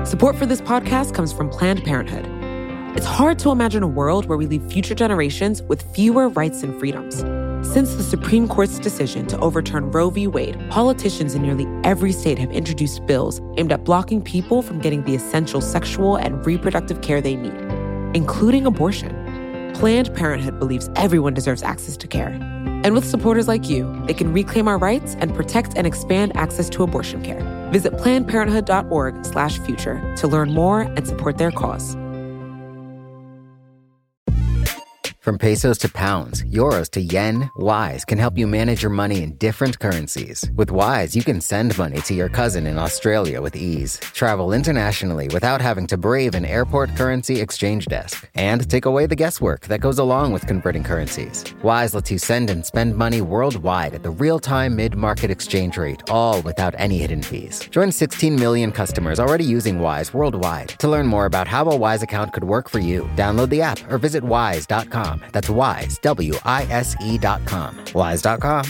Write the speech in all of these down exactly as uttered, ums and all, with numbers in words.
Support for this podcast comes from Planned Parenthood. It's hard to imagine a world where we leave future generations with fewer rights and freedoms. Since the Supreme Court's decision to overturn Roe v. Wade, politicians in nearly every state have introduced bills aimed at blocking people from getting the essential sexual and reproductive care they need, including abortion. Planned Parenthood believes everyone deserves access to care. And with supporters like you, they can reclaim our rights and protect and expand access to abortion care. Visit plannedparenthood.org slash future to learn more and support their cause. From pesos to pounds, euros to yen, Wise can help you manage your money in different currencies. With Wise, you can send money to your cousin in Australia with ease, travel internationally without having to brave an airport currency exchange desk, and take away the guesswork that goes along with converting currencies. Wise lets you send and spend money worldwide at the real-time mid-market exchange rate, all without any hidden fees. Join sixteen million customers already using Wise worldwide. To learn more about how a Wise account could work for you, download the app or visit wise dot com. That's Wise, W I S E dot com. Wise dot com.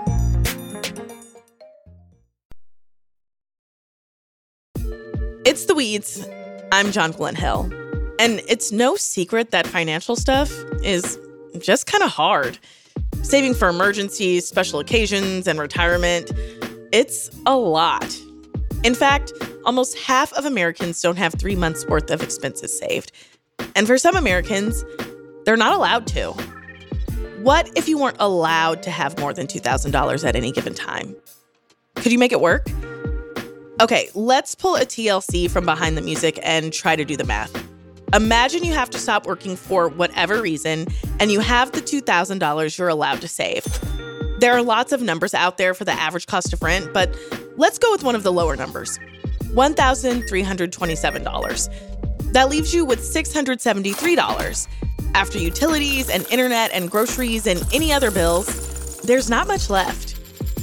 It's The Weeds. I'm John Glenn Hill. And it's no secret that financial stuff is just kind of hard. Saving for emergencies, special occasions, and retirement, it's a lot. In fact, almost half of Americans don't have three months' worth of expenses saved. And for some Americans, they're not allowed to. What if you weren't allowed to have more than two thousand dollars at any given time? Could you make it work? Okay, let's pull a T L C from behind the music and try to do the math. Imagine you have to stop working for whatever reason, and you have the two thousand dollars you're allowed to save. There are lots of numbers out there for the average cost of rent, but let's go with one of the lower numbers, one thousand three hundred twenty-seven dollars. That leaves you with six hundred seventy-three dollars. After utilities and internet and groceries and any other bills, there's not much left.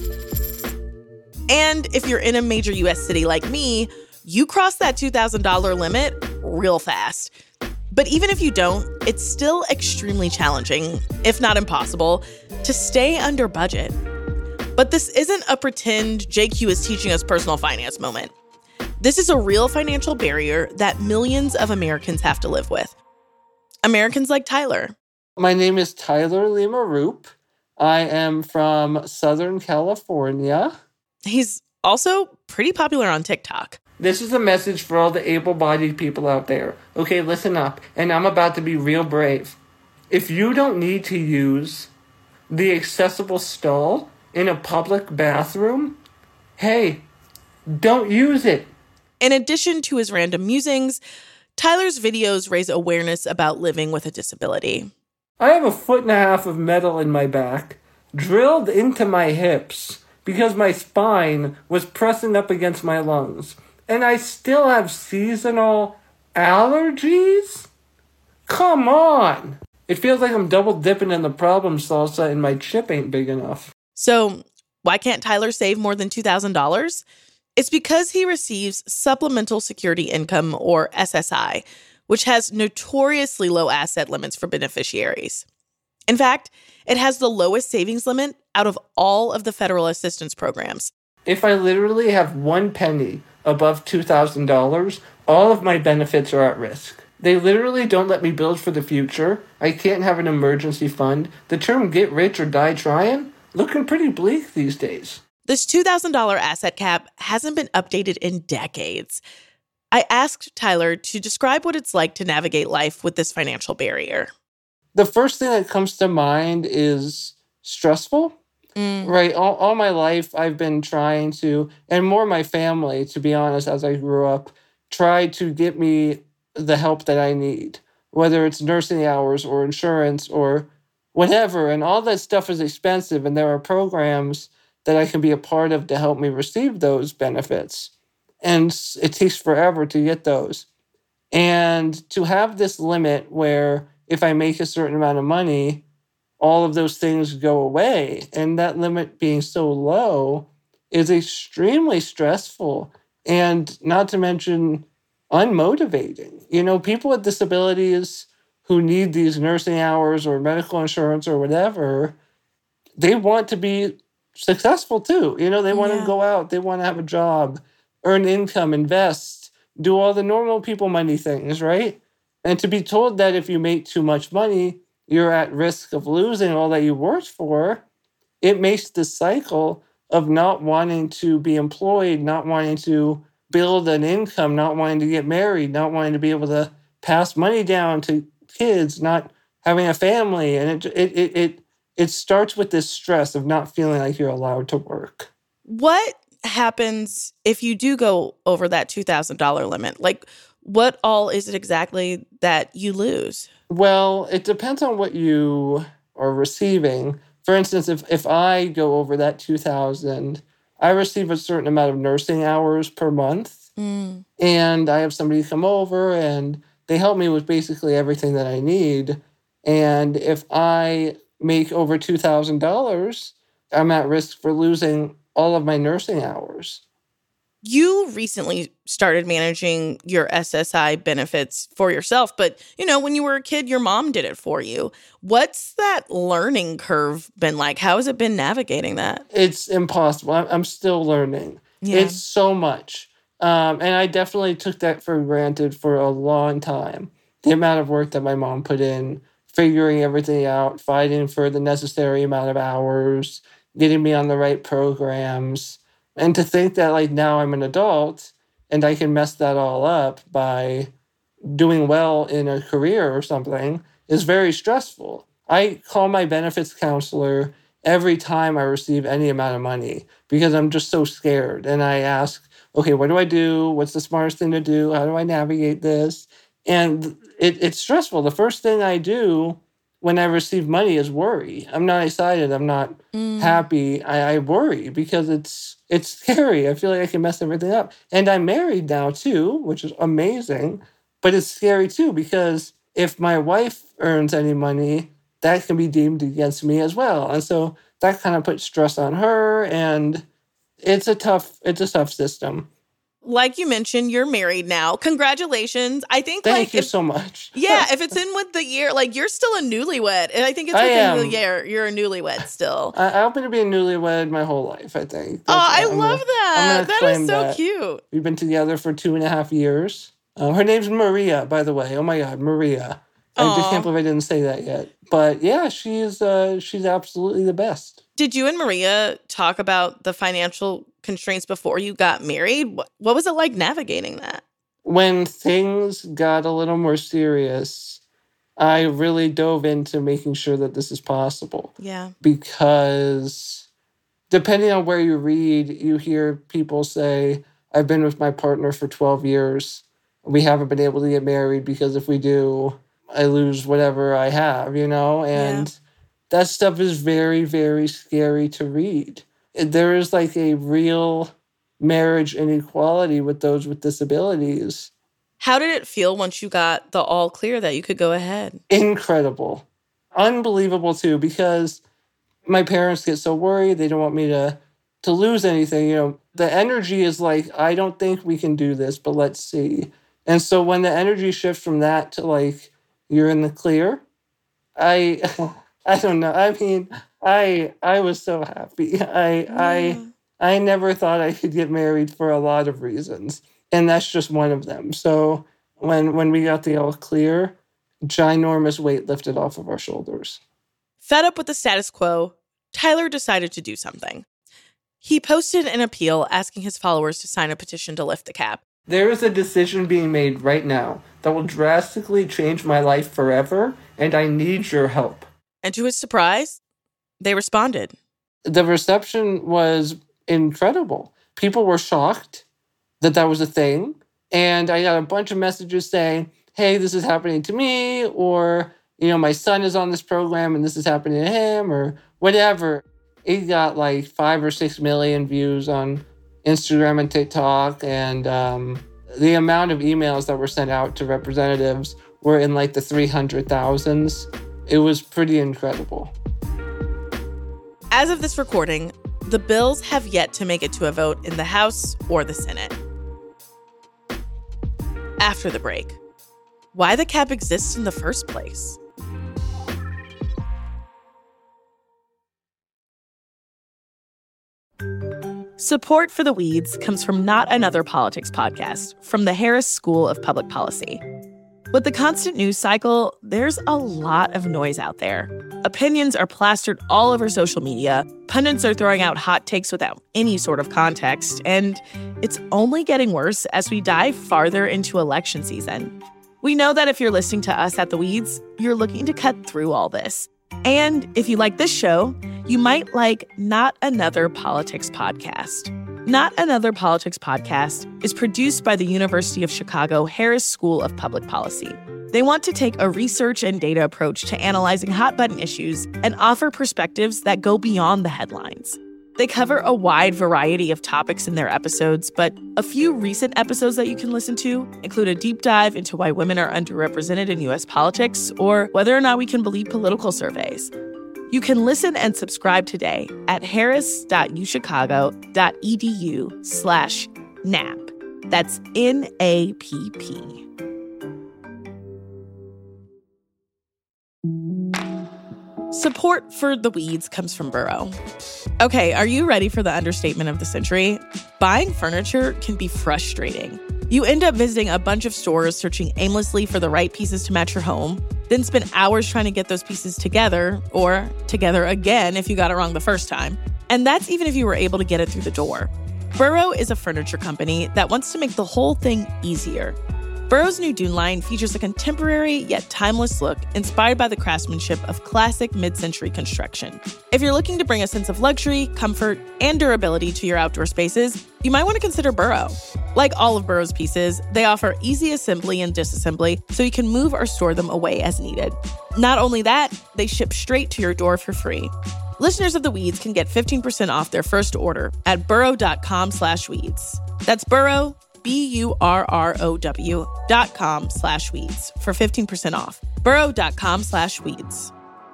And if you're in a major U S city like me, you cross that two thousand dollars limit real fast. But even if you don't, it's still extremely challenging, if not impossible, to stay under budget. But this isn't a pretend J Q is teaching us personal finance moment. This is a real financial barrier that millions of Americans have to live with. Americans like Tyler. My name is Tyler Lima Roop. I am from Southern California. He's also pretty popular on TikTok. This is a message for all the able-bodied people out there. Okay, listen up. And I'm about to be real brave. If you don't need to use the accessible stall in a public bathroom, hey, don't use it. In addition to his random musings, Tyler's videos raise awareness about living with a disability. I have a foot and a half of metal in my back, drilled into my hips, because my spine was pressing up against my lungs. And I still have seasonal allergies? Come on! It feels like I'm double dipping in the problem salsa and my chip ain't big enough. So, why can't Tyler save more than two thousand dollars? It's because he receives Supplemental Security Income, or S S I, which has notoriously low asset limits for beneficiaries. In fact, it has the lowest savings limit out of all of the federal assistance programs. If I literally have one penny above two thousand dollars, all of my benefits are at risk. They literally don't let me build for the future. I can't have an emergency fund. The term get rich or die trying, looking pretty bleak these days. This two thousand dollars asset cap hasn't been updated in decades. I asked Tyler to describe what it's like to navigate life with this financial barrier. The first thing that comes to mind is stressful, mm. right? All, all my life, I've been trying to, and more my family, to be honest, as I grew up, try to get me the help that I need, whether it's nursing hours or insurance or whatever. And all that stuff is expensive, and there are programs that I can be a part of to help me receive those benefits. And it takes forever to get those. And to have this limit where if I make a certain amount of money, all of those things go away. And that limit being so low is extremely stressful and not to mention unmotivating. You know, people with disabilities who need these nursing hours or medical insurance or whatever, they want to be successful too. You know, they want yeah. to go out, they want to have a job, earn income, invest, do all the normal people money things, right? And to be told that if you make too much money, you're at risk of losing all that you worked for, it makes the cycle of not wanting to be employed, not wanting to build an income, not wanting to get married, not wanting to be able to pass money down to kids, not having a family. And it it it it, it starts with this stress of not feeling like you're allowed to work. What happens if you do go over that two thousand dollars limit? Like, what all is it exactly that you lose? Well, it depends on what you are receiving. For instance, if, if I go over that two thousand dollars, I receive a certain amount of nursing hours per month. Mm. And I have somebody come over and they help me with basically everything that I need. And if I make over two thousand dollars, I'm at risk for losing all of my nursing hours. You recently started managing your S S I benefits for yourself, but, you know, when you were a kid, your mom did it for you. What's that learning curve been like? How has it been navigating that? It's impossible. I'm still learning. Yeah. It's so much. Um, and I definitely took that for granted for a long time. The amount of work that my mom put in, figuring everything out, fighting for the necessary amount of hours, getting me on the right programs. And to think that, like, now I'm an adult and I can mess that all up by doing well in a career or something is very stressful. I call my benefits counselor every time I receive any amount of money because I'm just so scared. And I ask, okay, what do I do? What's the smartest thing to do? How do I navigate this? And it, it's stressful. The first thing I do when I receive money is worry. I'm not excited. I'm not mm. happy. I, I worry because it's it's scary. I feel like I can mess everything up. And I'm married now too, which is amazing. But it's scary too because if my wife earns any money, that can be deemed against me as well. And so that kind of puts stress on her. And it's a tough, it's a tough system. Like you mentioned, you're married now. Congratulations. I think Thank like you if, so much. Yeah, if it's in with the year, like you're still a newlywed. And I think it's within the year you're a newlywed still. I, I've been to be a newlywed my whole life, I think. That's, oh, I I'm love gonna, that. That is so that. cute. We've been together for two and a half years. Um, her name's Maria, by the way. Oh my God, Maria. Aww. I just can't believe I didn't say that yet. But yeah, she's uh, she's absolutely the best. Did you and Maria talk about the financial constraints before you got married? What, what was it like navigating that? When things got a little more serious, I really dove into making sure that this is possible. Yeah. Because depending on where you read, you hear people say, I've been with my partner for twelve years. We haven't been able to get married because if we do, I lose whatever I have, you know? And yeah. that stuff is very, very scary to read. There is like a real marriage inequality with those with disabilities. How did it feel once you got the all clear that you could go ahead? Incredible. Unbelievable, too, because my parents get so worried. They don't want me to, to lose anything. You know, the energy is like, I don't think we can do this, but let's see. And so when the energy shifts from that to like, you're in the clear, I... I don't know. I mean, I I was so happy. I yeah. I I never thought I could get married for a lot of reasons, and that's just one of them. So when when we got the all clear, ginormous weight lifted off of our shoulders. Fed up with the status quo, Tyler decided to do something. He posted an appeal asking his followers to sign a petition to lift the cap. There is a decision being made right now that will drastically change my life forever, and I need your help. And to his surprise, they responded. The reception was incredible. People were shocked that that was a thing. And I got a bunch of messages saying, hey, this is happening to me, or, you know, my son is on this program and this is happening to him, or whatever. It got like five or six million views on Instagram and TikTok. And um, the amount of emails that were sent out to representatives were in like the three hundred thousands. It was pretty incredible. As of this recording, the bills have yet to make it to a vote in the House or the Senate. After the break, why the cap exists in the first place. Support for The Weeds comes from Not Another Politics podcast from the Harris School of Public Policy. With the constant news cycle, there's a lot of noise out there. Opinions are plastered all over social media, pundits are throwing out hot takes without any sort of context, and it's only getting worse as we dive farther into election season. We know that if you're listening to us at The Weeds, you're looking to cut through all this. And if you like this show, you might like Not Another Politics podcast. Not Another Politics podcast is produced by the University of Chicago Harris School of Public Policy. They want to take a research and data approach to analyzing hot-button issues and offer perspectives that go beyond the headlines. They cover a wide variety of topics in their episodes, but a few recent episodes that you can listen to include a deep dive into why women are underrepresented in U S politics or whether or not we can believe political surveys. You can listen and subscribe today at harris.uchicago.edu slash NAP. That's N A P P. Support for The Weeds comes from Burrow. Okay, are you ready for the understatement of the century? Buying furniture can be frustrating. You end up visiting a bunch of stores searching aimlessly for the right pieces to match your home, then spend hours trying to get those pieces together, or together again if you got it wrong the first time. And that's even if you were able to get it through the door. Burrow is a furniture company that wants to make the whole thing easier. Burrow's new Dune line features a contemporary yet timeless look inspired by the craftsmanship of classic mid-century construction. If you're looking to bring a sense of luxury, comfort, and durability to your outdoor spaces, you might want to consider Burrow. Like all of Burrow's pieces, they offer easy assembly and disassembly so you can move or store them away as needed. Not only that, they ship straight to your door for free. Listeners of The Weeds can get fifteen percent off their first order at burrow.com slash weeds. That's Burrow, B U R R O W dot com slash weeds for fifteen percent off. Burrow.com slash weeds.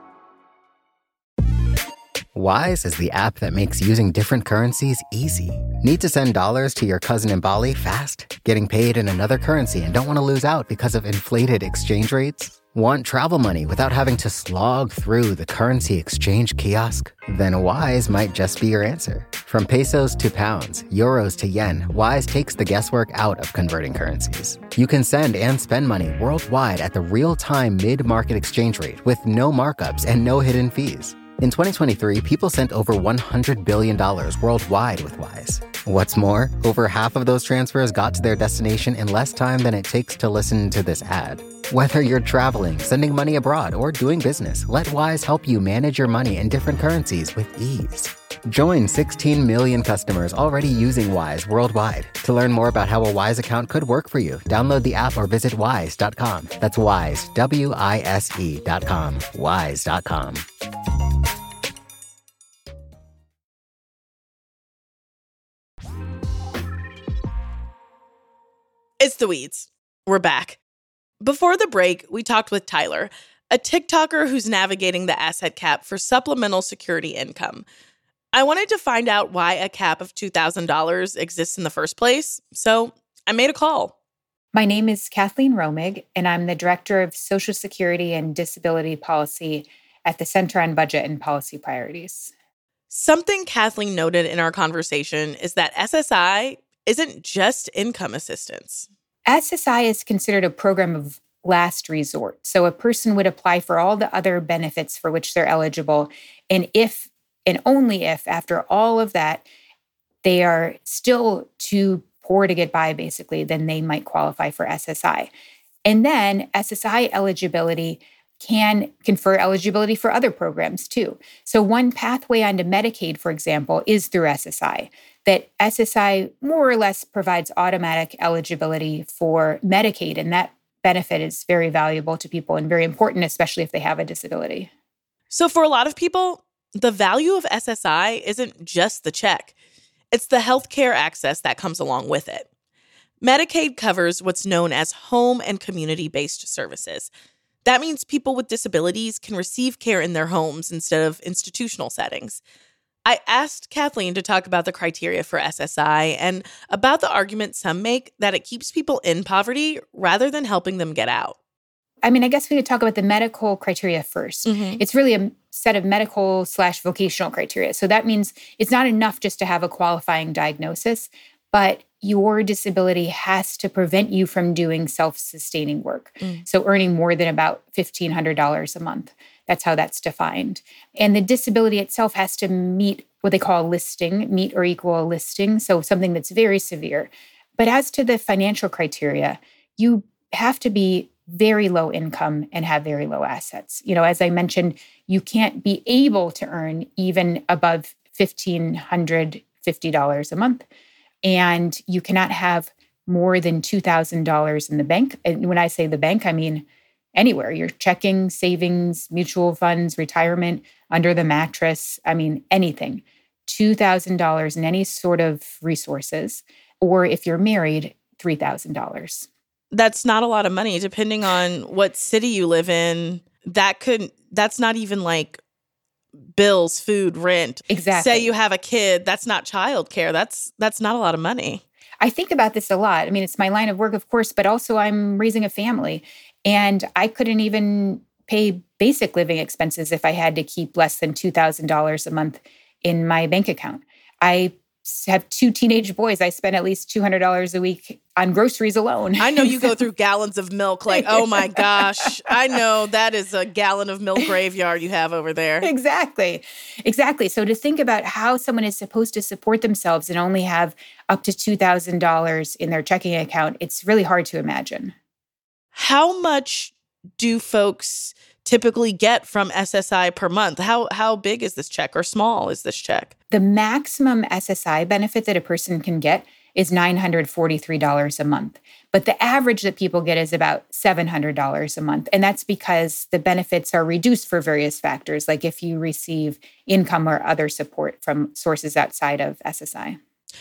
Wise is the app that makes using different currencies easy. Need to send dollars to your cousin in Bali fast? Getting paid in another currency and don't want to lose out because of inflated exchange rates? Want travel money without having to slog through the currency exchange kiosk? Then Wise might just be your answer. From pesos to pounds, euros to yen, Wise takes the guesswork out of converting currencies. You can send and spend money worldwide at the real-time mid-market exchange rate with no markups and no hidden fees. In twenty twenty-three, people sent over one hundred billion dollars worldwide with Wise. What's more, over half of those transfers got to their destination in less time than it takes to listen to this ad. Whether you're traveling, sending money abroad, or doing business, let Wise help you manage your money in different currencies with ease. Join sixteen million customers already using Wise worldwide. To learn more about how a Wise account could work for you, download the app or visit wise dot com. That's Wise, W I S E dot com, wise dot com. It's The Weeds. We're back. Before the break, we talked with Tyler, a TikToker who's navigating the asset cap for supplemental security income. I wanted to find out why a cap of two thousand dollars exists in the first place, so I made a call. My name is Kathleen Romig, and I'm the Director of Social Security and Disability Policy at the Center on Budget and Policy Priorities. Something Kathleen noted in our conversation is that S S I isn't just income assistance. S S I is considered a program of last resort. So a person would apply for all the other benefits for which they're eligible. And if, and only if, after all of that, they are still too poor to get by, basically, then they might qualify for S S I. And then S S I eligibility can confer eligibility for other programs too. So one pathway onto Medicaid, for example, is through S S I. That S S I more or less provides automatic eligibility for Medicaid, and that benefit is very valuable to people and very important, especially if they have a disability. So for a lot of people, the value of S S I isn't just the check. It's the healthcare access that comes along with it. Medicaid covers what's known as home and community-based services. That means people with disabilities can receive care in their homes instead of institutional settings. I asked Kathleen to talk about the criteria for S S I and about the argument some make that it keeps people in poverty rather than helping them get out. I mean, I guess we could talk about the medical criteria first. Mm-hmm. It's really a set of medical slash vocational criteria. So that means it's not enough just to have a qualifying diagnosis, but your disability has to prevent you from doing self-sustaining work. Mm. So earning more than about fifteen hundred dollars a month. That's how that's defined. And the disability itself has to meet what they call a listing, meet or equal a listing, so something that's very severe. But as to the financial criteria, you have to be very low income and have very low assets. You know, as I mentioned, you can't be able to earn even above one thousand five hundred fifty dollars a month. And you cannot have more than two thousand dollars in the bank. And when I say the bank, I mean anywhere. Your checking, savings, mutual funds, retirement, under the mattress. I mean, anything. two thousand dollars in any sort of resources. Or if you're married, three thousand dollars. That's not a lot of money, depending on what city you live in. That could, that's not even like bills, food, rent. Exactly. Say you have a kid, that's not childcare. That's that's not a lot of money. I think about this a lot. I mean, it's my line of work, of course, but also I'm raising a family. And I couldn't even pay basic living expenses if I had to keep less than two thousand dollars a month in my bank account. I have two teenage boys. I spend at least two hundred dollars a week on groceries alone. I know you go through gallons of milk like, oh my gosh, I know that is a gallon of milk graveyard you have over there. Exactly. Exactly. So to think about how someone is supposed to support themselves and only have up to two thousand dollars in their checking account, it's really hard to imagine. How much do folks typically get from S S I per month? How how big is this check or small is this check? The maximum S S I benefit that a person can get is nine hundred forty-three dollars a month. But the average that people get is about seven hundred dollars a month. And that's because the benefits are reduced for various factors, like if you receive income or other support from sources outside of S S I.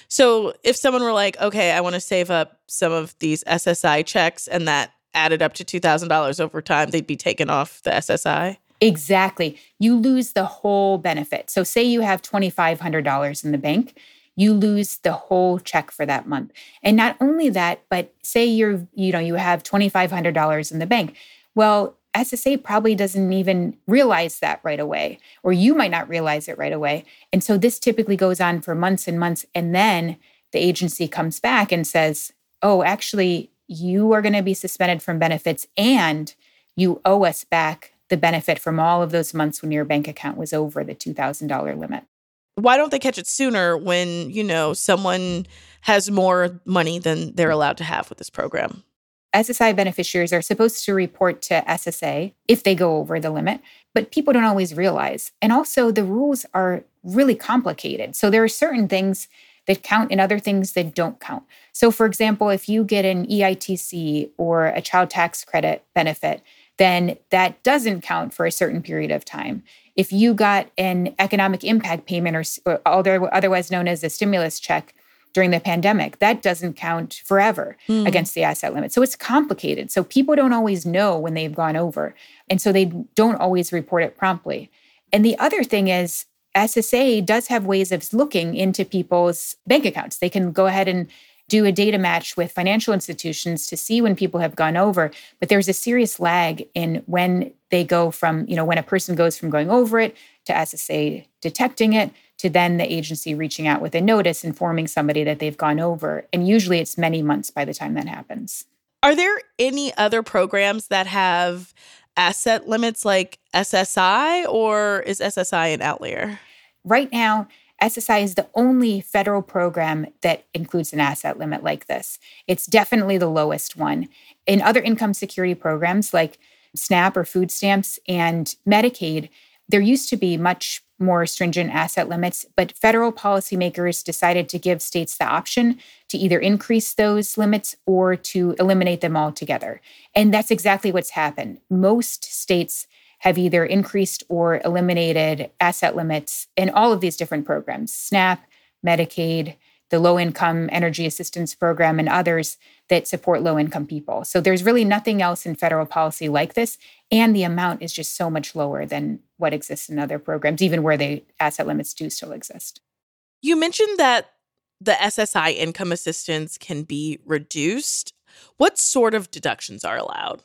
So if someone were like, okay, I want to save up some of these S S I checks and that added up to two thousand dollars over time, they'd be taken off the S S I? Exactly. You lose the whole benefit. So say you have two thousand five hundred dollars in the bank, you lose the whole check for that month. And not only that, but say you're, you know, you have two thousand five hundred dollars in the bank. Well, S S A probably doesn't even realize that right away, or you might not realize it right away. And so this typically goes on for months and months. And then the agency comes back and says, oh, actually, you are going to be suspended from benefits and you owe us back the benefit from all of those months when your bank account was over the two thousand dollars limit. Why don't they catch it sooner when, you know, someone has more money than they're allowed to have with this program? S S I beneficiaries are supposed to report to S S A if they go over the limit, but people don't always realize. And also the rules are really complicated. So there are certain things that count and other things that don't count. So for example, if you get an E I T C or a child tax credit benefit, then that doesn't count for a certain period of time. If you got an economic impact payment or, or otherwise known as a stimulus check during the pandemic, that doesn't count forever mm. against the asset limit. So it's complicated. So people don't always know when they've gone over. And so they don't always report it promptly. And the other thing is, S S A does have ways of looking into people's bank accounts. They can go ahead and do a data match with financial institutions to see when people have gone over. But there's a serious lag in when they go from, you know, when a person goes from going over it to S S A detecting it to then the agency reaching out with a notice informing somebody that they've gone over. And usually it's many months by the time that happens. Are there any other programs that have asset limits like S S I, or is S S I an outlier? Right now, S S I is the only federal program that includes an asset limit like this. It's definitely the lowest one. In other income security programs like SNAP or food stamps and Medicaid, there used to be much more stringent asset limits, but federal policymakers decided to give states the option to either increase those limits or to eliminate them altogether. And that's exactly what's happened. Most states have either increased or eliminated asset limits in all of these different programs, SNAP, Medicaid, the Low-Income Energy Assistance Program, and others that support low-income people. So there's really nothing else in federal policy like this, and the amount is just so much lower than what exists in other programs, even where the asset limits do still exist. You mentioned that the S S I income assistance can be reduced. What sort of deductions are allowed?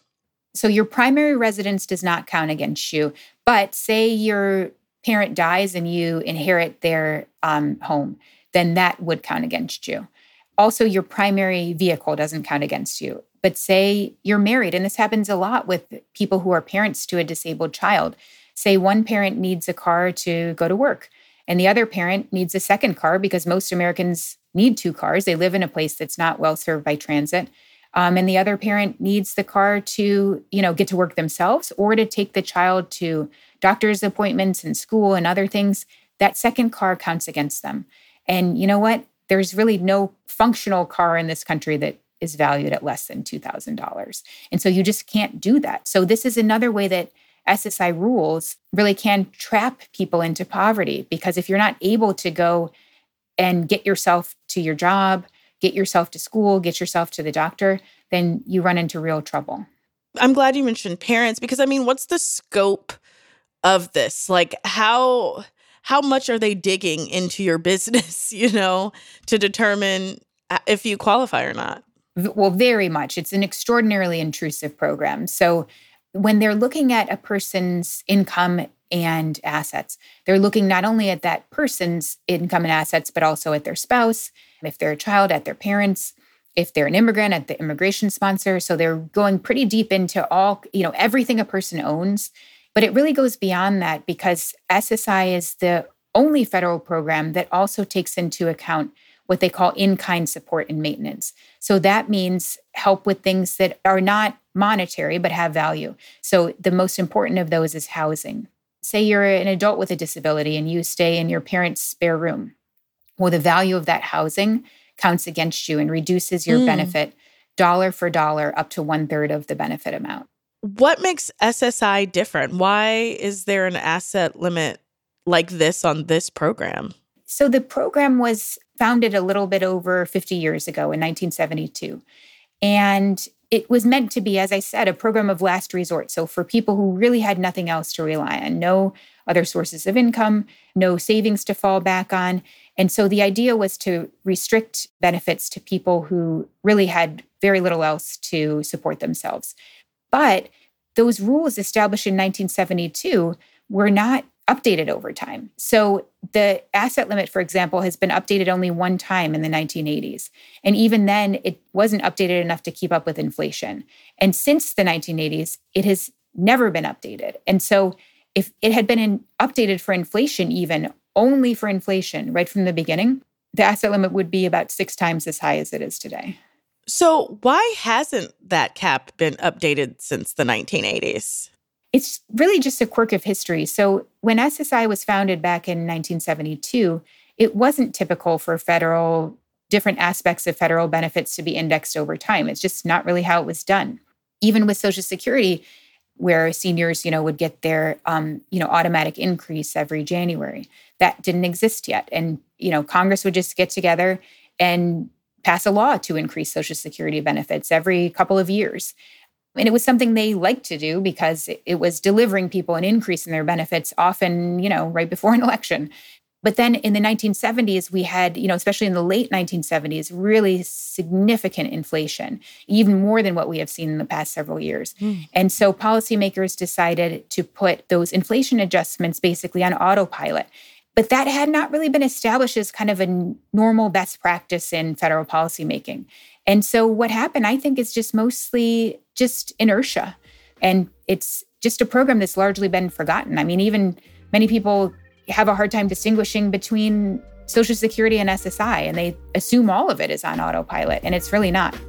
So your primary residence does not count against you. But say your parent dies and you inherit their um, home, then that would count against you. Also, your primary vehicle doesn't count against you. But say you're married, and this happens a lot with people who are parents to a disabled child. Say one parent needs a car to go to work, and the other parent needs a second car because most Americans need two cars. They live in a place that's not well served by transit. Um, and the other parent needs the car to, you know, get to work themselves or to take the child to doctor's appointments and school and other things. That second car counts against them. And you know what? There's really no functional car in this country that is valued at less than two thousand dollars. And so you just can't do that. So this is another way that S S I rules really can trap people into poverty, because if you're not able to go and get yourself to your job, get yourself to school, get yourself to the doctor, then you run into real trouble. I'm glad you mentioned parents, because I mean, what's the scope of this? Like how how much are they digging into your business, you know, to determine if you qualify or not? Well, very much. It's an extraordinarily intrusive program. So when they're looking at a person's income and assets, they're looking not only at that person's income and assets, but also at their spouse, if they're a child, at their parents, if they're an immigrant, at the immigration sponsor. So they're going pretty deep into all, you know, everything a person owns. But it really goes beyond that, because S S I is the only federal program that also takes into account what they call in-kind support and maintenance. So that means help with things that are not monetary but have value. So the most important of those is housing. Say you're an adult with a disability and you stay in your parents' spare room. Well, the value of that housing counts against you and reduces your mm. benefit dollar for dollar up to one third of the benefit amount. What makes S S I different? Why is there an asset limit like this on this program? So the program was founded a little bit over fifty years ago in nineteen seventy-two. And it was meant to be, as I said, a program of last resort. So for people who really had nothing else to rely on, no other sources of income, no savings to fall back on. And so the idea was to restrict benefits to people who really had very little else to support themselves. But those rules established in nineteen seventy-two were not updated over time. So the asset limit, for example, has been updated only one time in the nineteen eighties. And even then, it wasn't updated enough to keep up with inflation. And since the nineteen eighties, it has never been updated. And so if it had been in, updated for inflation, even only for inflation right from the beginning, the asset limit would be about six times as high as it is today. So why hasn't that cap been updated since the nineteen eighties? It's really just a quirk of history. So when S S I was founded back in nineteen seventy-two, it wasn't typical for federal, different aspects of federal benefits to be indexed over time. It's just not really how it was done. Even with Social Security, where seniors, you know, would get their, um, you know, automatic increase every January, that didn't exist yet. And, you know, Congress would just get together and pass a law to increase Social Security benefits every couple of years. And it was something they liked to do because it was delivering people an increase in their benefits, often, you know, right before an election. But then in the nineteen seventies, we had, you know, especially in the late nineteen seventies, really significant inflation, even more than what we have seen in the past several years. Mm. And so policymakers decided to put those inflation adjustments basically on autopilot. But that had not really been established as kind of a normal best practice in federal policymaking. And so what happened, I think, is just mostly just inertia. And it's just a program that's largely been forgotten. I mean, even many people have a hard time distinguishing between Social Security and S S I, and they assume all of it is on autopilot, and it's really not.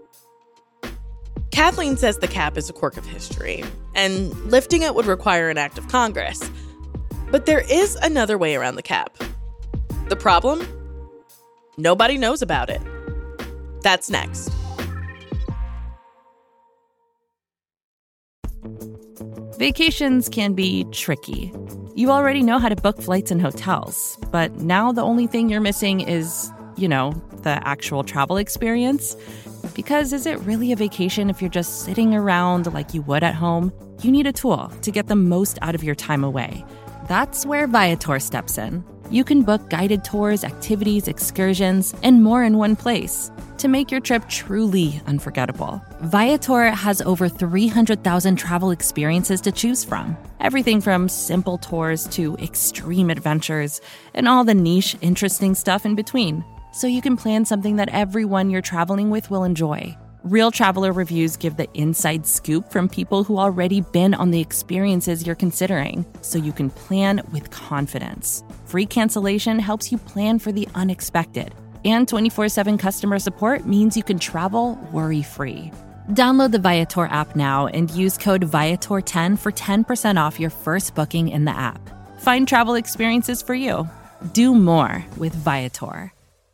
Kathleen says the cap is a quirk of history, and lifting it would require an act of Congress. But there is another way around the cap. The problem? Nobody knows about it. That's next. Vacations can be tricky. You already know how to book flights and hotels, but now the only thing you're missing is, you know, the actual travel experience. Because is it really a vacation if you're just sitting around like you would at home? You need a tool to get the most out of your time away. That's where Viator steps in. You can book guided tours, activities, excursions, and more in one place to make your trip truly unforgettable. Viator has over three hundred thousand travel experiences to choose from. Everything from simple tours to extreme adventures and all the niche, interesting stuff in between. So you can plan something that everyone you're traveling with will enjoy. Real traveler reviews give the inside scoop from people who already been on the experiences you're considering, so you can plan with confidence. Free cancellation helps you plan for the unexpected. And twenty-four seven customer support means you can travel worry-free. Download the Viator app now and use code Viator ten for ten percent off your first booking in the app. Find travel experiences for you. Do more with Viator.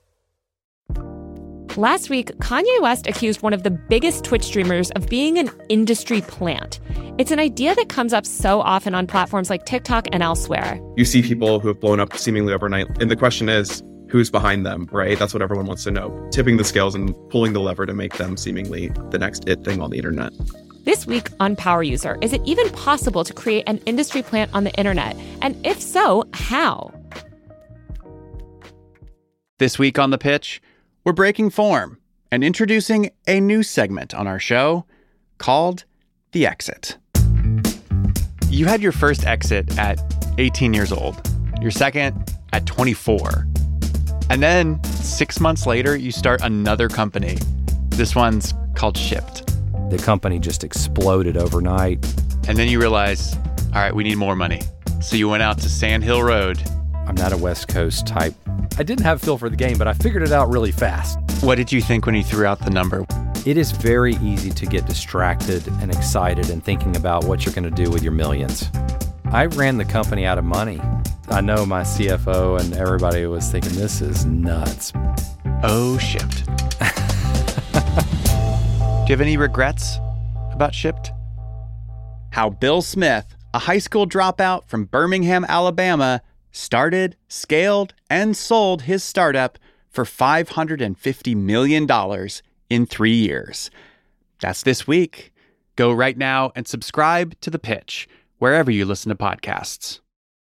Last week, Kanye West accused one of the biggest Twitch streamers of being an industry plant. It's an idea that comes up so often on platforms like TikTok and elsewhere. You see people who have blown up seemingly overnight, and the question is, who's behind them, right? That's what everyone wants to know. Tipping the scales and pulling the lever to make them seemingly the next it thing on the internet. This week on Power User, is it even possible to create an industry plant on the internet? And if so, how? This week on The Pitch, we're breaking form and introducing a new segment on our show called The Exit. You had your first exit at eighteen years old, your second at twenty-four. And then six months later, you start another company. This one's called Shipt. The company just exploded overnight. And then you realize, all right, we need more money. So you went out to Sand Hill Road. I'm not a West Coast type. I didn't have a feel for the game, but I figured it out really fast. What did you think when you threw out the number? It is very easy to get distracted and excited and thinking about what you're going to do with your millions. I ran the company out of money. I know my C F O and everybody was thinking, this is nuts. Oh, Shipt. Do you have any regrets about Shipt? How Bill Smith, a high school dropout from Birmingham, Alabama, started, scaled, and sold his startup for five hundred fifty million dollars in three years. That's this week. Go right now and subscribe to The Pitch, wherever you listen to podcasts.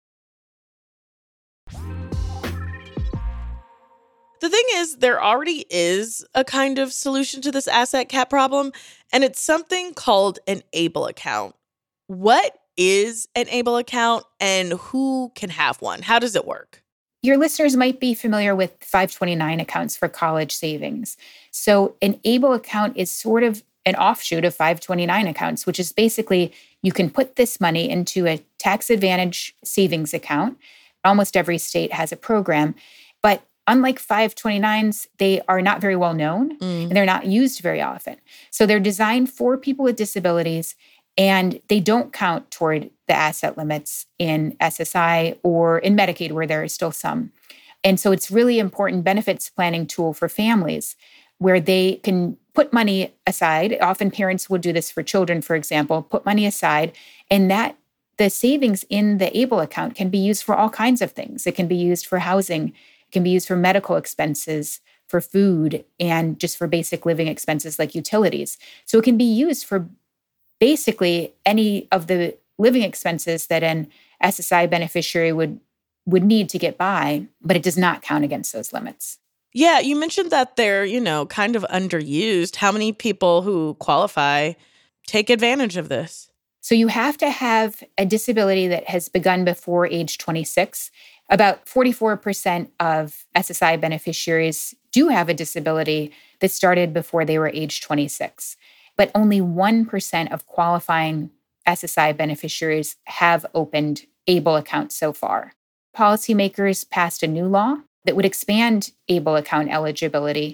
The thing is, there already is a kind of solution to this asset cap problem, and it's something called an ABLE account. What is an ABLE account, and who can have one? How does it work? Your listeners might be familiar with five twenty-nine accounts for college savings. So an ABLE account is sort of an offshoot of five twenty-nine accounts, which is basically you can put this money into a tax advantage savings account. Almost every state has a program, but unlike five twenty-nines, they are not very well known mm. and they're not used very often. So they're designed for people with disabilities, and they don't count toward the asset limits in S S I or in Medicaid, where there are still some. And so it's really important benefits planning tool for families where they can put money aside. Often parents would do this for children, for example, put money aside, and that the savings in the ABLE account can be used for all kinds of things. It can be used for housing, it can be used for medical expenses, for food, and just for basic living expenses like utilities. So it can be used for basically any of the living expenses that an S S I beneficiary would would need to get by, but it does not count against those limits. Yeah, you mentioned that they're, you know, kind of underused. How many people who qualify take advantage of this? So you have to have a disability that has begun before age twenty-six. About forty-four percent of S S I beneficiaries do have a disability that started before they were age twenty-six. But only one percent of qualifying S S I beneficiaries have opened ABLE accounts so far. Policymakers passed a new law that would expand ABLE account eligibility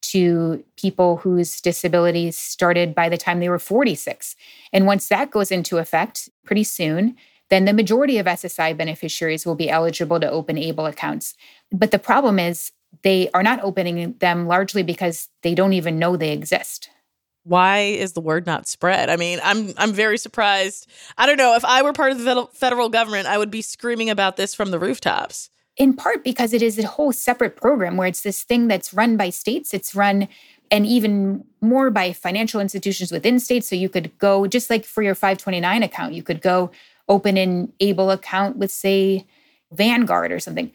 to people whose disabilities started by the time they were forty-six. And once that goes into effect pretty soon, then the majority of S S I beneficiaries will be eligible to open ABLE accounts. But the problem is they are not opening them largely because they don't even know they exist. Why is the word not spread? I mean, I'm I'm very surprised. I don't know. If I were part of the federal government, I would be screaming about this from the rooftops. In part because it is a whole separate program where it's this thing that's run by states. It's run, and even more by financial institutions within states. So you could go, just like for your five twenty-nine account, you could go open an ABLE account with, say, Vanguard or something.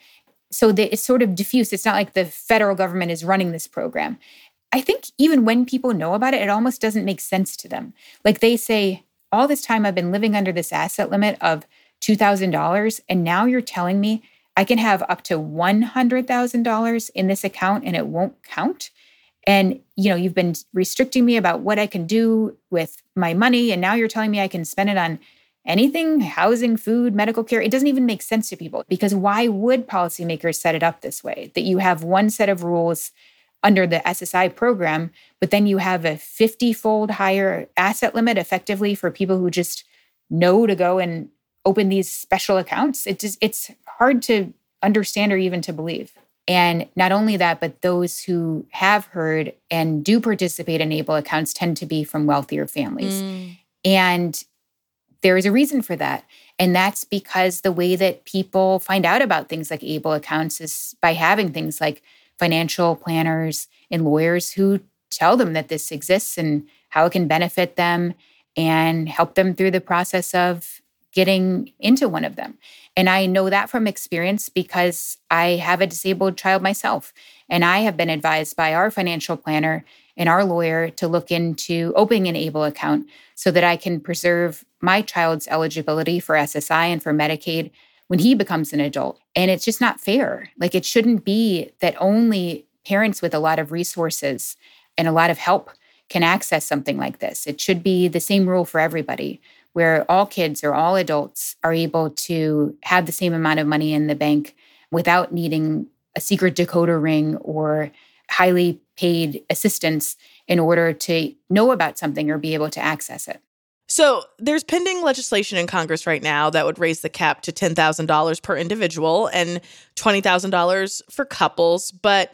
So that it's sort of diffuse. It's not like the federal government is running this program. I think even when people know about it, it almost doesn't make sense to them. Like they say, all this time I've been living under this asset limit of two thousand dollars, and now you're telling me I can have up to one hundred thousand dollars in this account and it won't count? And, you know, you've been restricting me about what I can do with my money, and now you're telling me I can spend it on anything, housing, food, medical care. It doesn't even make sense to people, because why would policymakers set it up this way? That you have one set of rules under the S S I program, but then you have a fifty-fold higher asset limit effectively for people who just know to go and open these special accounts. It just, it's hard to understand or even to believe. And not only that, but those who have heard and do participate in ABLE accounts tend to be from wealthier families. Mm. And there is a reason for that. And that's because the way that people find out about things like ABLE accounts is by having things like financial planners and lawyers who tell them that this exists and how it can benefit them and help them through the process of getting into one of them. And I know that from experience because I have a disabled child myself. And I have been advised by our financial planner and our lawyer to look into opening an ABLE account so that I can preserve my child's eligibility for S S I and for Medicaid when he becomes an adult. And it's just not fair. Like, it shouldn't be that only parents with a lot of resources and a lot of help can access something like this. It should be the same rule for everybody, where all kids or all adults are able to have the same amount of money in the bank without needing a secret decoder ring or highly paid assistance in order to know about something or be able to access it. So there's pending legislation in Congress right now that would raise the cap to ten thousand dollars per individual and twenty thousand dollars for couples. But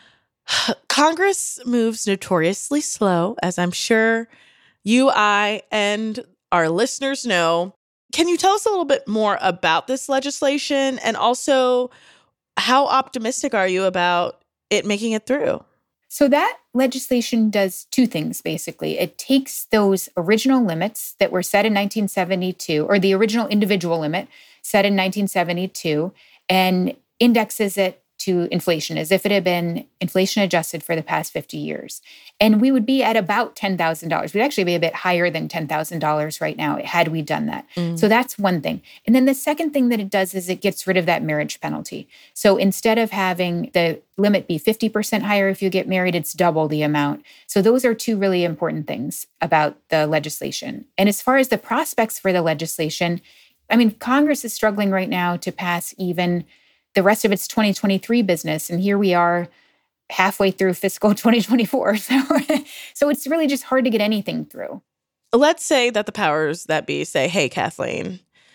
Congress moves notoriously slow, as I'm sure you, I, and our listeners know. Can you tell us a little bit more about this legislation? And also, how optimistic are you about it making it through? So that legislation does two things, basically. It takes those original limits that were set in nineteen seventy-two, or the original individual limit set in nineteen seventy-two, and indexes it to inflation as if it had been inflation adjusted for the past fifty years. And we would be at about ten thousand dollars. We'd actually be a bit higher than ten thousand dollars right now had we done that. Mm. So that's one thing. And then the second thing that it does is it gets rid of that marriage penalty. So instead of having the limit be fifty percent higher if you get married, it's double the amount. So those are two really important things about the legislation. And as far as the prospects for the legislation, I mean, Congress is struggling right now to pass even the rest of its twenty twenty-three business. And here we are halfway through fiscal twenty twenty-four. So, so it's really just hard to get anything through. Let's say that the powers that be say, hey, Kathleen,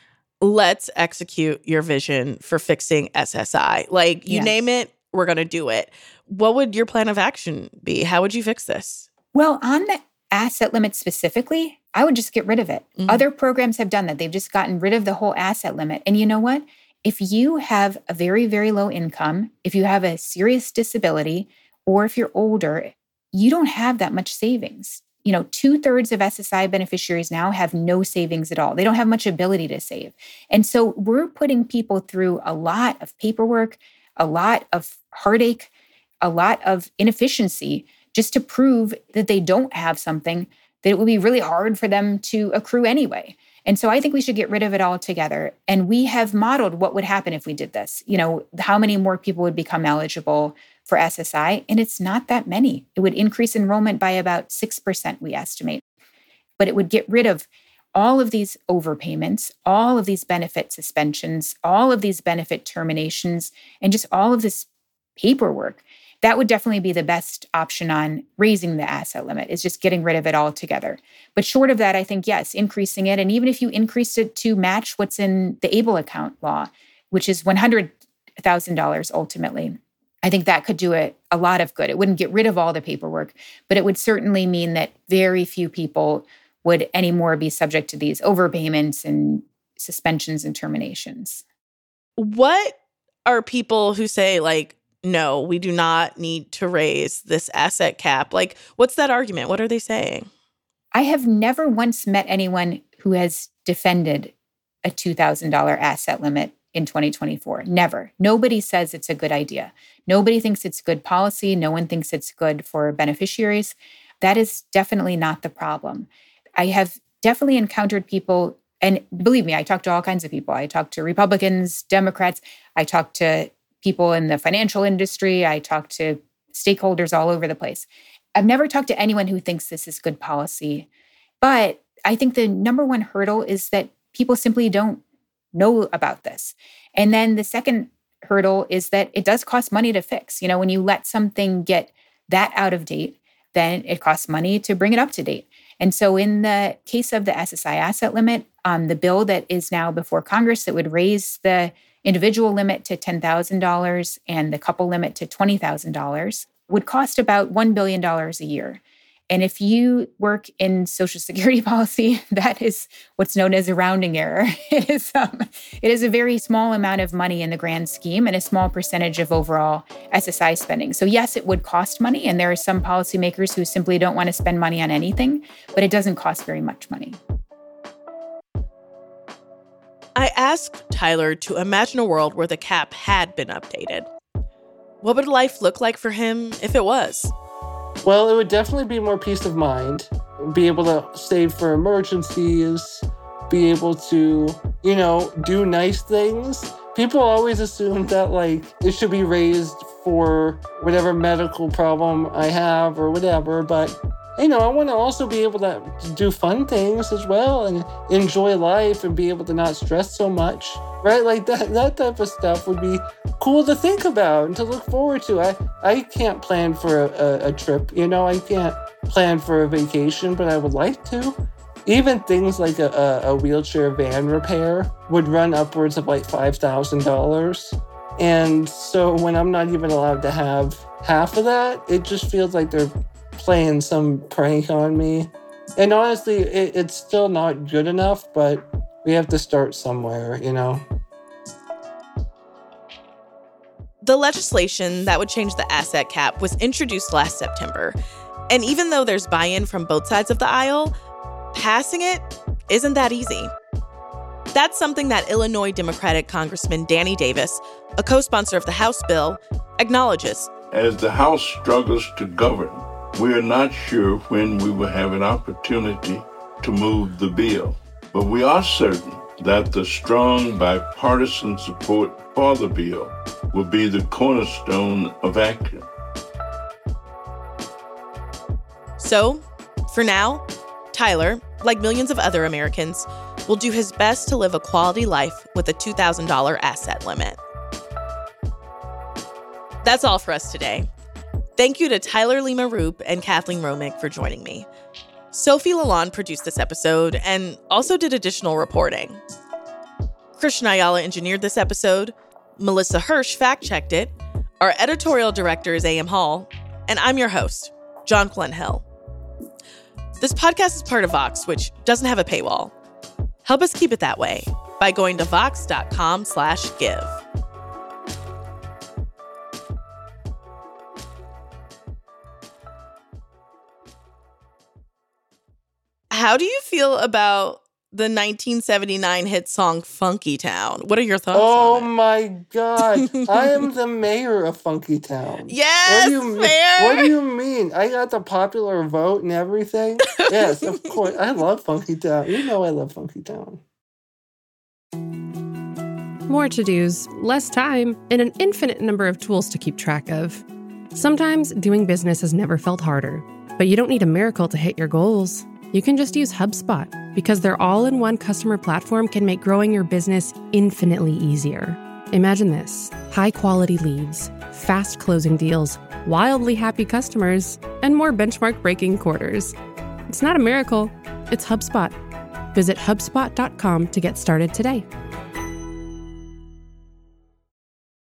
let's execute your vision for fixing S S I. Like, you yes. name it, we're going to do it. What would your plan of action be? How would you fix this? Well, on the asset limit specifically, I would just get rid of it. Mm-hmm. Other programs have done that. They've just gotten rid of the whole asset limit. And you know what? If you have a very, very low income, if you have a serious disability, or if you're older, you don't have that much savings. You know, two thirds of S S I beneficiaries now have no savings at all. They don't have much ability to save. And so we're putting people through a lot of paperwork, a lot of heartache, a lot of inefficiency just to prove that they don't have something that it would be really hard for them to accrue anyway. And so I think we should get rid of it altogether. And we have modeled what would happen if we did this. You know, how many more people would become eligible for S S I? And it's not that many. It would increase enrollment by about six percent, we estimate. But it would get rid of all of these overpayments, all of these benefit suspensions, all of these benefit terminations, and just all of this paperwork. That would definitely be the best option on raising the asset limit, is just getting rid of it altogether. But short of that, I think, yes, increasing it. And even if you increased it to match what's in the ABLE account law, which is one hundred thousand dollars ultimately, I think that could do a, a lot of good. It wouldn't get rid of all the paperwork, but it would certainly mean that very few people would anymore be subject to these overpayments and suspensions and terminations. What are people who say, like, no, we do not need to raise this asset cap? Like, what's that argument? What are they saying? I have never once met anyone who has defended a two thousand dollars asset limit in twenty twenty-four. Never. Nobody says it's a good idea. Nobody thinks it's good policy. No one thinks it's good for beneficiaries. That is definitely not the problem. I have definitely encountered people, and believe me, I talk to all kinds of people. I talk to Republicans, Democrats. I talk to people in the financial industry. I talk to stakeholders all over the place. I've never talked to anyone who thinks this is good policy. But I think the number one hurdle is that people simply don't know about this. And then the second hurdle is that it does cost money to fix. You know, when you let something get that out of date, then it costs money to bring it up to date. And so in the case of the S S I asset limit, um, the bill that is now before Congress that would raise the individual limit to ten thousand dollars and the couple limit to twenty thousand dollars would cost about one billion dollars a year. And if you work in Social Security policy, that is what's known as a rounding error. It is um, it is a very small amount of money in the grand scheme and a small percentage of overall S S I spending. So yes, it would cost money, and there are some policymakers who simply don't want to spend money on anything, but it doesn't cost very much money. I asked Tyler to imagine a world where the cap had been updated. What would life look like for him if it was? Well, it would definitely be more peace of mind, be able to save for emergencies, be able to, you know, do nice things. People always assume that, like, it should be raised for whatever medical problem I have or whatever, but, you know, I want to also be able to do fun things as well and enjoy life and be able to not stress so much, right? Like, that, that type of stuff would be cool to think about and to look forward to. I, I can't plan for a, a, a trip, you know, I can't plan for a vacation, but I would like to. Even things like a, a, a wheelchair van repair would run upwards of like five thousand dollars. And so when I'm not even allowed to have half of that, it just feels like they're playing some prank on me. And honestly, it, it's still not good enough, but we have to start somewhere, you know? The legislation that would change the asset cap was introduced last September. And even though there's buy-in from both sides of the aisle, passing it isn't that easy. That's something that Illinois Democratic Congressman Danny Davis, a co-sponsor of the House bill, acknowledges. As the House struggles to govern, we are not sure when we will have an opportunity to move the bill. But we are certain that the strong bipartisan support for the bill will be the cornerstone of action. So, for now, Tyler, like millions of other Americans, will do his best to live a quality life with a two thousand dollars asset limit. That's all for us today. Thank you to Tyler Lima Roop and Kathleen Romick for joining me. Sophie Lalonde produced this episode and also did additional reporting. Christian Ayala engineered this episode. Melissa Hirsch fact-checked it. Our editorial director is A M Hall. And I'm your host, John Glenn Hill. This podcast is part of Vox, which doesn't have a paywall. Help us keep it that way by going to vox.com slash give. How do you feel about the nineteen seventy-nine hit song Funky Town? What are your thoughts oh on it? Oh my God. I am the mayor of Funky Town. Yes, what do you mayor. What do you mean? I got the popular vote and everything? Yes, of course. I love Funky Town. You know I love Funky Town. More to-dos, less time, and an infinite number of tools to keep track of. Sometimes doing business has never felt harder, but you don't need a miracle to hit your goals. You can just use HubSpot, because their all-in-one customer platform can make growing your business infinitely easier. Imagine this: high-quality leads, fast closing deals, wildly happy customers, and more benchmark-breaking quarters. It's not a miracle, it's HubSpot. Visit HubSpot dot com to get started today.